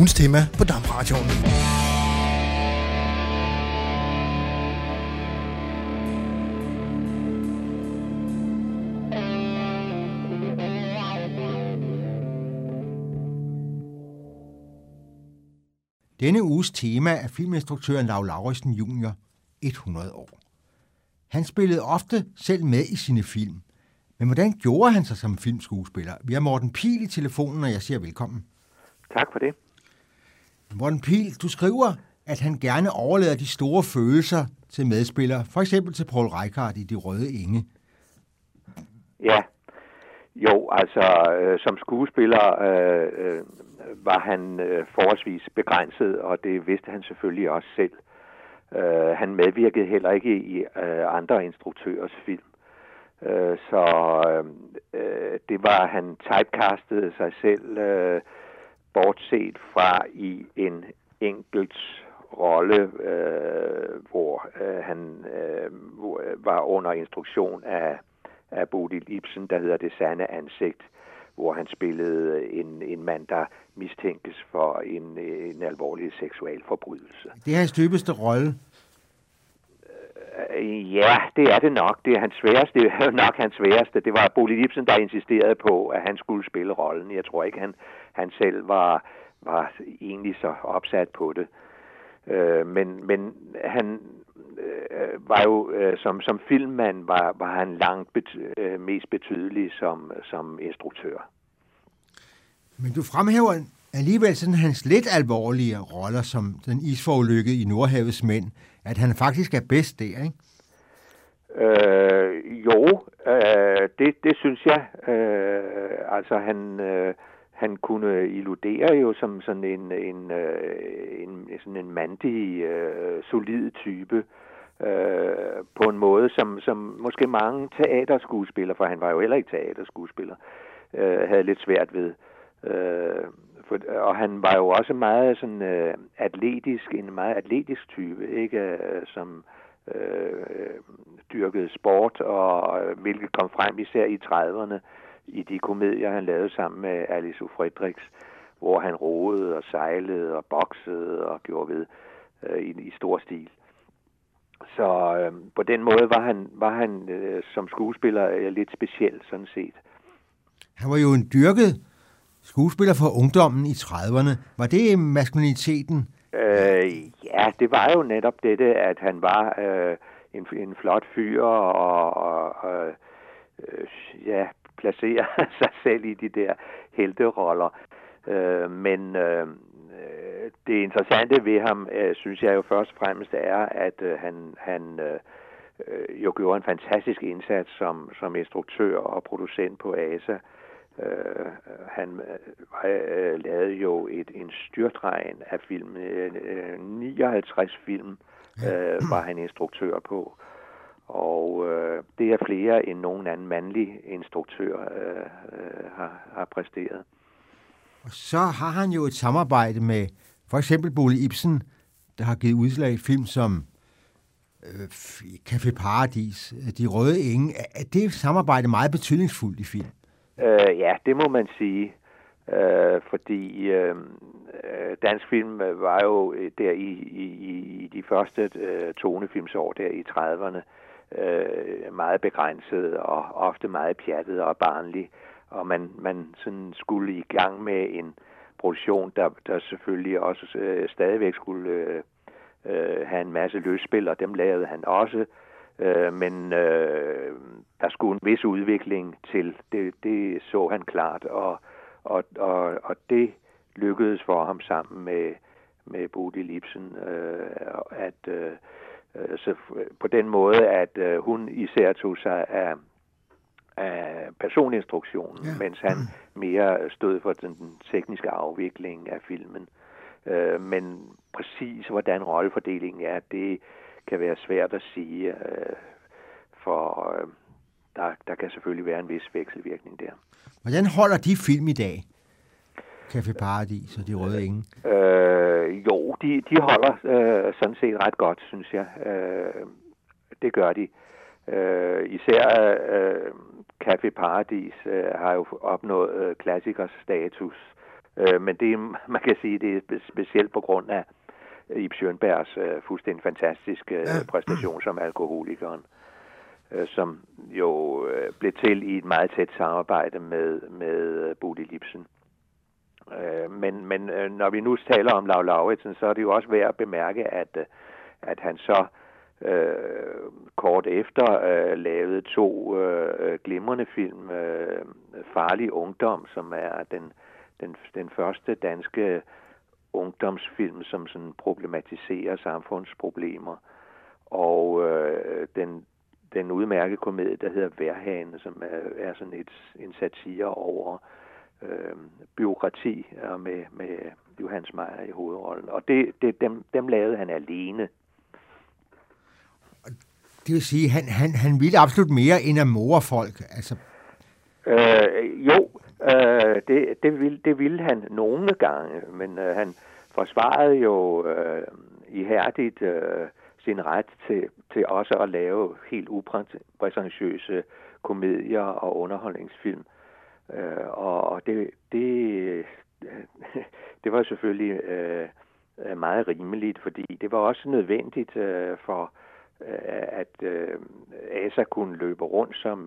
ugens tema på DAB-radioen. Denne uges tema er filminstruktøren Lau Lauritzen Jr. 100 år. Han spillede ofte selv med i sine film. Men hvordan gjorde han sig som filmskuespiller? Vi har Morten Pihl i telefonen, og jeg siger velkommen. Tak for det. Morten Pihl, du skriver, at han gerne overlader de store følelser til medspillere, for eksempel til Poul Reichhardt i De Røde Enge. Ja, jo, altså som skuespiller var han forholdsvis begrænset, og det vidste han selvfølgelig også selv. Han medvirkede heller ikke i andre instruktørers film. Så det var, han typecastede sig selv, bortset fra i en enkelt rolle, hvor han var under instruktion af Bodil Ibsen, der hedder Det Sande Ansigt, hvor han spillede en mand, der mistænkes for en alvorlig seksualforbrydelse. Det er hans dybeste rolle. Ja, det er det nok. Det er hans sværeste. Det er nok hans sværeste. Det var Bodil Ibsen, der insisterede på, at han skulle spille rollen. Jeg tror ikke, han selv var egentlig så opsat på det. Men han var jo som filmmand var han langt mest betydelig som instruktør. Men du fremhæver alligevel sådan hans lidt alvorlige roller som den isforulykkede i Nordhavets Mænd, at han faktisk er bedst der, ikke? Det synes jeg. Altså han kunne illudere jo som sådan en mandig, solid type, på en måde, som måske mange teaterskuespillere, for han var jo heller ikke teaterskuespiller, havde lidt svært ved. Og han var jo også meget sådan atletisk, en meget atletisk type, ikke, som dyrkede sport, og hvilket kom frem især i 30'erne i de komedier, han lavede sammen med Alice Friedrichs, hvor han roede og sejlede og boksede og gjorde ved i stor stil. Så på den måde var han som skuespiller lidt speciel, sådan set. Han var jo en dyrket skuespiller for ungdommen i 30'erne. Var det maskuliniteten? Ja, det var jo netop dette, at han var en flot fyr og placerer sig selv i de der helteroller. Men det interessante ved ham, synes jeg jo først og fremmest er, at han jo gjorde en fantastisk indsats som instruktør og producent på ASA. Han lavede jo en styrtregn af film. 59 film var han instruktør på. Og det er flere end nogen anden mandlig instruktør har præsteret. Og så har han jo et samarbejde med for eksempel Bodil Ibsen, der har givet udslag i film som Café Paradis, De Røde Enge. Er det samarbejde meget betydningsfuldt i film? Ja, det må man sige. Fordi dansk film var jo der i de første tonefilmsår der i 30'erne meget begrænset og ofte meget pjattet og barnlig. Og man sådan skulle i gang med en produktion, der selvfølgelig også stadigvæk skulle have en masse løsspil, og dem lavede han også. Men der skulle en vis udvikling til. Det så han klart, og det lykkedes for ham sammen med Bodil Ibsen, så på den måde, at hun især tog sig af personinstruktionen, mens han mere stod for den tekniske afvikling af filmen. Men præcis hvordan rollefordelingen er, det kan være svært at sige, for der kan selvfølgelig være en vis vekselvirkning der. Hvordan holder de film i dag? Café Paradis og De Røde Enge? De holder sådan set ret godt, synes jeg. Det gør de. Især Café Paradis har jo opnået klassikers status Men man kan sige, det er specielt på grund af Ib Schønbergs fuldstændig fantastiske præstation som alkoholikeren, som jo blev til i et meget tæt samarbejde med Bodil Jepsen. Men når vi nu taler om Lau Lauridsen, så er det jo også værd at bemærke, at han så kort efter lavede 2 glimrende film. Farlig Ungdom, som er den første danske ungdomsfilm, som sådan problematiserer samfundsproblemer, og den udmærkede komedie, der hedder Vejrhane, som er sådan en satire over bureaukrati med Johannes Meyer i hovedrollen. Og dem lavede han alene. Det vil sige, han ville absolut mere end at more folk. Altså. Det ville han nogle gange, men han forsvarede jo ihærdigt sin ret til også at lave helt upræsentiøse komedier og underholdningsfilm. Og det var selvfølgelig meget rimeligt, fordi det var også nødvendigt for at ASA kunne løbe rundt som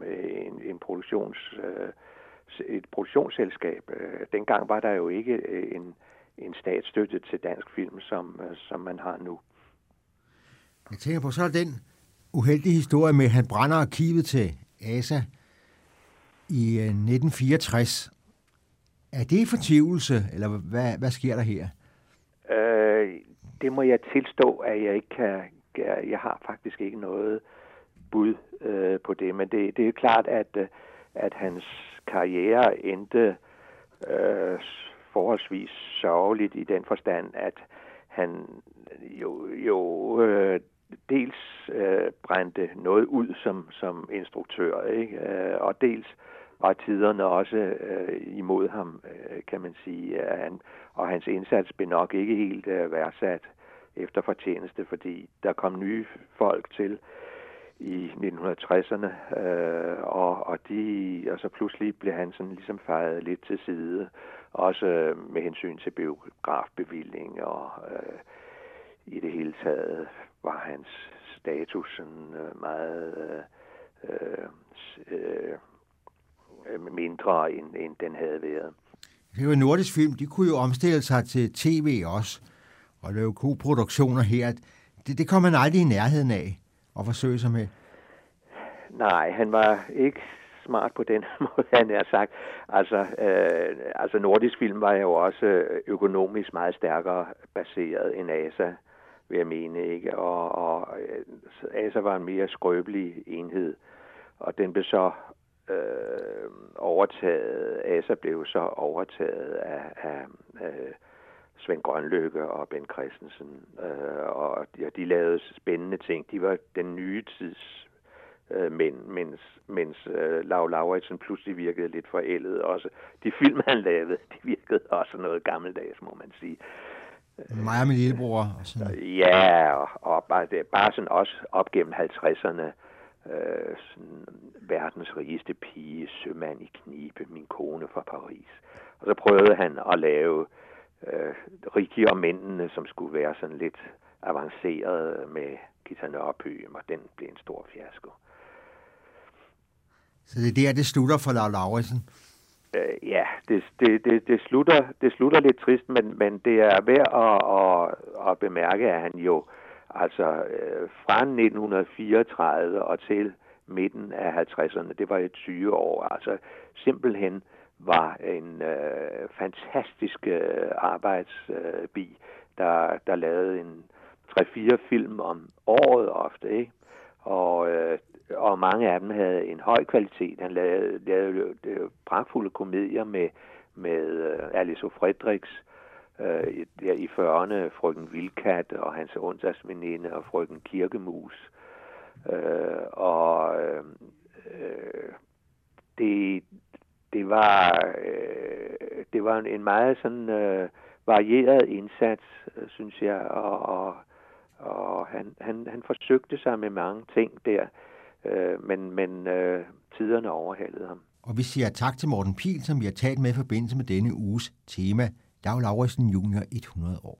et produktionsselskab. Dengang var der jo ikke en statsstøtte til dansk film, som man har nu. Jeg tænker på, så er den uheldige historie med, at han brænder arkivet til ASA i 1964. Er det fortvivlelse, eller hvad sker der her? Det må jeg tilstå, at jeg ikke kan. Jeg har faktisk ikke noget bud på det, men det er klart, at hans karriere endte forholdsvis sørgeligt i den forstand, at han jo dels brændte noget ud som instruktør, ikke? Og dels var tiderne også imod ham, kan man sige, og hans indsats blev nok ikke helt værdsat efter fortjeneste, fordi der kom nye folk til i 1960'erne, og så pludselig blev han sådan ligesom fejet lidt til side, også med hensyn til biografbevilling, og i det hele taget var hans status sådan meget mindre, end den havde været. Det var Nordisk Film, de kunne jo omstille sig til tv også, og lave koproduktioner her. Det kom han aldrig i nærheden af at forsøge sig med. Nej, han var ikke smart på den måde, han har sagt. Altså Nordisk Film var jo også økonomisk meget stærkere baseret end ASA, vil jeg mene, ikke? Og ASA var en mere skrøbelig enhed, og den blev så overtaget. ASA blev så overtaget af Svend Grønlykke og Ben Christensen, og de lavede spændende ting. De var den nye tids mens Lau Lauridsen pludselig virkede lidt forældet også. De film, han lavede, de virkede også noget gammeldags, må man sige. Mig og min lillebror. Og sådan. Ja, og bare sådan også op gennem 50'erne. Sådan, verdens rigeste pige, sømand i knibe, min kone fra Paris. Og så prøvede han at lave Rikke og mændene, som skulle være sådan lidt avanceret med Gita Nørby, og den blev en stor fiasko. Så det er det slutter for Lau Lauridsen? Ja, det slutter lidt trist, men det er værd at bemærke, at han jo altså fra 1934 og til midten af 50'erne, det var et 20 år, altså simpelthen var en fantastisk arbejdsbi, der lavede en 3-4 film om året ofte, ikke? Og mange af dem havde en høj kvalitet. Han lavede pragtfulde komedier med Alice Friedrichs i 40'erne, Frøken Vildkat og Hans Unders veninde og Frøken Kirkemus. Det var en meget sådan varieret indsats, synes jeg, og han forsøgte sig med mange ting der, men tiderne overhalede ham. Og vi siger tak til Morten Pihl, som vi har talt med i forbindelse med denne uges tema Dag Lauridsen Junior 100 år.